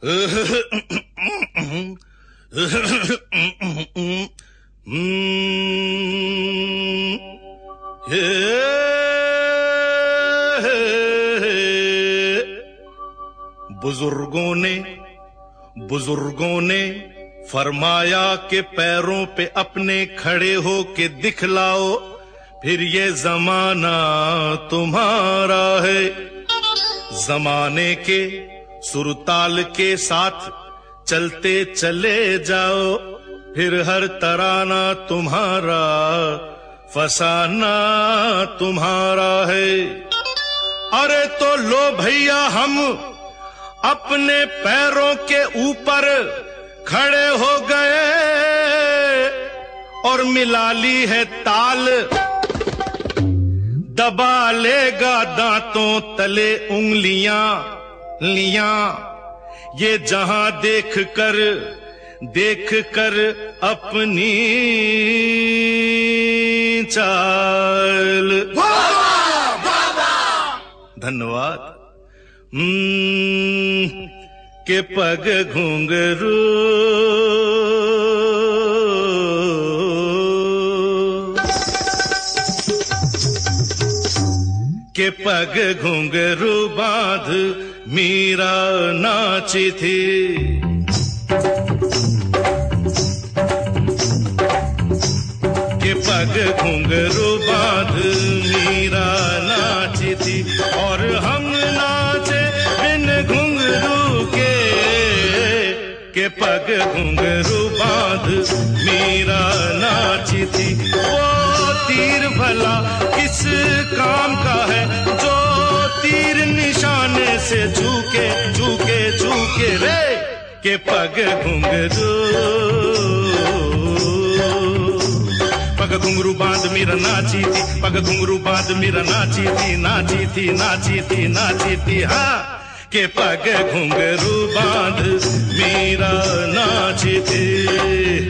बुजुर्गों ने फरमाया कि पैरों पे अपने खड़े हो के दिखलाओ, फिर ये जमाना तुम्हारा है। जमाने के सुरताल के साथ चलते चले जाओ, फिर हर तराना तुम्हारा, फसाना तुम्हारा है। अरे तो लो भैया हम अपने पैरों के ऊपर खड़े हो गए और मिला ली है ताल, दबा लेगा दांतों तले उंगलियां लियां, ये जहां देख कर अपनी चाल। धन्यवाद। के पग घुंघरू के पग घुंघरू बांध मीरा नाची थी। के पग घुंघरू बांध मीरा नाची थी और हम नाचे बिन घुंघरू के पग घुंघरू बांध मीरा नाची थी। वो तीर भला किस काम का है जो तीर निशाने से झुके झुके झुके रे। के पग घुंघरू पग घुंघरू बांध मीरा नाची थी, पग घुंघरू बांध मीरा नाची थी, नाची थी नाची थी नाची थी। हाँ के पग घुंघरू बांध मीरा नाची थी।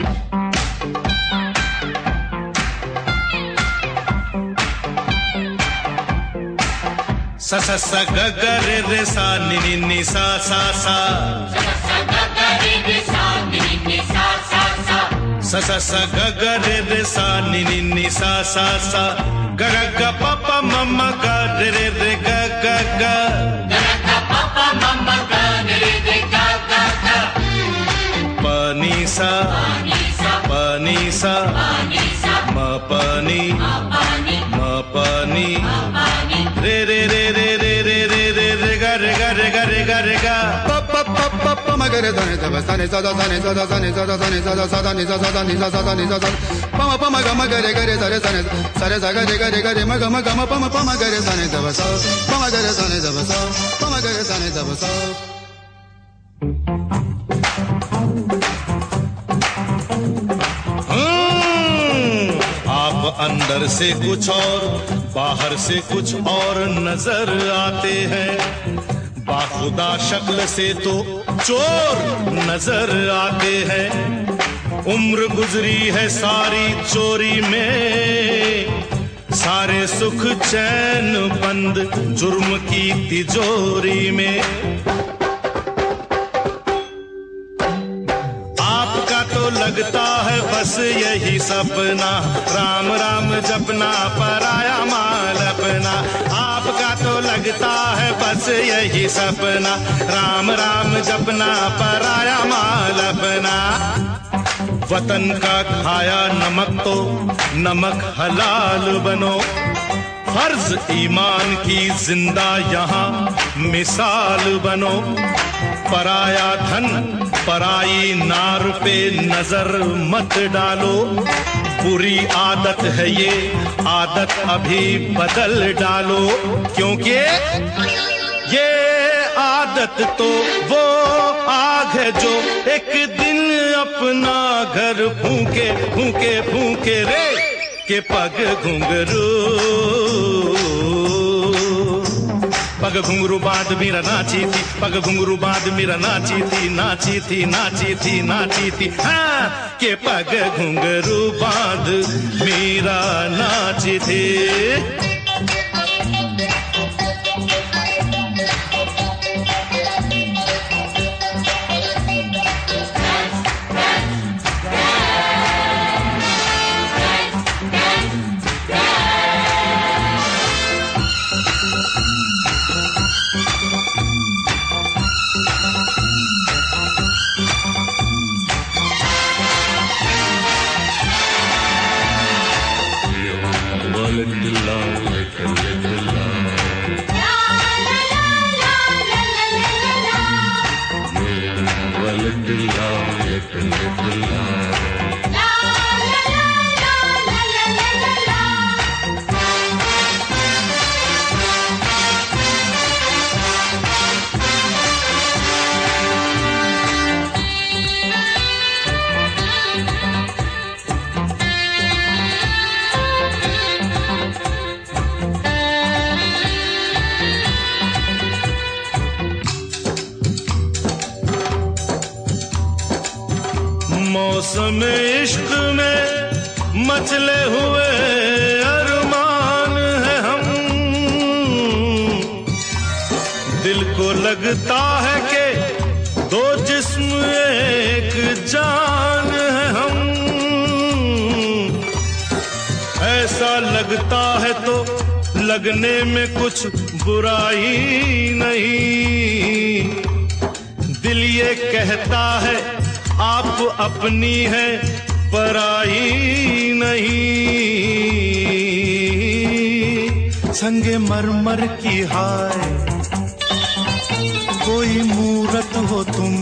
सा सा सा ग ग रे रे सा नि नि नि सा सा सा, सा ग ग रे रे सा नि नि नि सा सा सा, सा सा सा ग ग रे रे सा नि नि नि सा सा सा, ग ग ग प प म म ग रे रे रे ग ग ग, ग ग प प म म ग रे रे रे ग ग ग, प नि सा प नि सा म प नि म प नि रे रे रे रे रे रे रे रे रे गा रे गा रे गा रे गा रे गा प प प प प म ग रे ध ने ध सा ने सा ध सा ने सा ध सा ने सा ध सा ने सा ध सा ध नि सा सा ध नि सा सा ध नि सा सा प म प म ग म ग रे ग रे सा रे सा ने सा रे सा ग रे म ग म ग म प म प म ग रे सा ने ध सा प म ग रे सा ने ध सा प म ग रे सा ने ध सा। आप अंदर से कुछ और बाहर से कुछ और नजर आते हैं, बाखुदा शक्ल से तो चोर नजर आते हैं। उम्र गुजरी है सारी चोरी में, सारे सुख चैन बंद जुर्म की तिजोरी में। आपका तो लगता है बस यही सपना, राम राम जपना पराया माल अपना। आपका तो लगता है बस यही सपना, राम राम जपना पराया माल अपना। वतन का खाया नमक तो नमक हलाल बनो, फर्ज ईमान की जिंदा यहाँ मिसाल बनो। पराया धन पराई नार पे नजर मत डालो, बुरी आदत है ये आदत अभी बदल डालो। क्योंकि ये आदत तो वो आग है जो एक दिन अपना घर फूके फूके फूके रे। के पग घुंघरू पग घुंघरू बांध मीरा नाची थी, पग घुंघरू बांध मीरा नाची थी, नाची थी नाची थी नाची थी। हाँ के पग घुंघरू बांध मीरा नाची थी। मौसम इश्क में मचले हुए अरमान है हम, दिल को लगता है कि दो जिस्म एक जान है हम। ऐसा लगता है तो लगने में कुछ बुराई नहीं, दिल ये कहता है आप अपनी है पराई नहीं। संगे मरमर की हाय कोई मूरत हो तुम,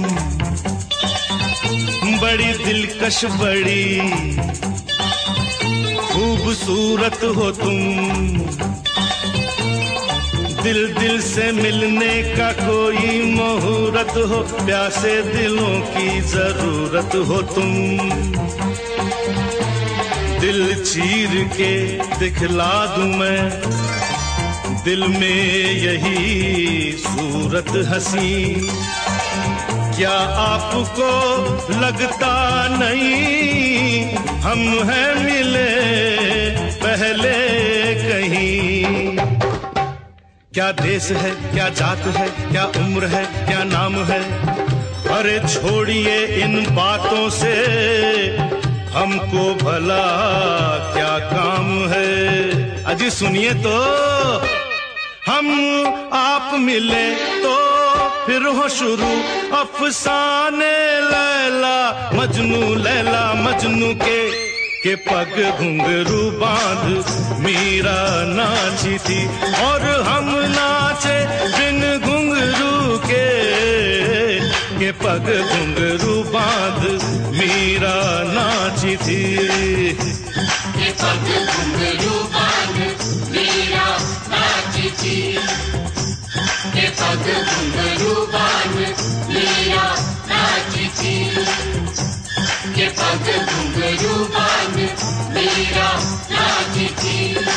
बड़ी दिलकश बड़ी खूबसूरत हो तुम। दिल दिल से मिलने का कोई मुहूर्त हो, प्यासे दिलों की जरूरत हो तुम। दिल चीर के दिखला दूं मैं दिल में यही सूरत हंसी, क्या आपको लगता नहीं हम हैं मिले पहले कहीं। क्या देश है, क्या जात है, क्या उम्र है, क्या नाम है, अरे छोड़िए इन बातों से हमको भला क्या काम है। अजी सुनिए तो, हम आप मिले तो फिर हो शुरू अफसाने लैला मजनू के पग घुंघरू बांध मीरा नाची थी और हम नाचे बिन घुंघरू के पग घुंघरू बांध मीरा नाची थी। के पग घुंघरू बांध मीरा नाची थी, के पग घुंघरू बांध मीरा नाची थी, के पग घुंघरू बांध मीरा नाची थी।